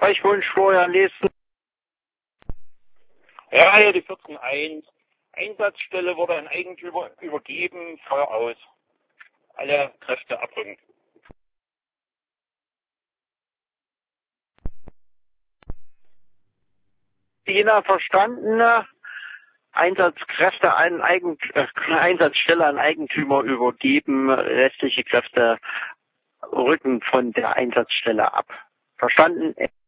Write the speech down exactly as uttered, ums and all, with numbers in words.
Sprechwunsch vorher lesen. Ja, hier die vierzehn eins. Einsatzstelle wurde an Eigentümer übergeben. Feuer aus. Alle Kräfte abrücken. Jena verstanden. Einsatzkräfte an Eigen, äh, Einsatzstelle an Eigentümer übergeben. Restliche Kräfte rücken von der Einsatzstelle ab. Verstanden?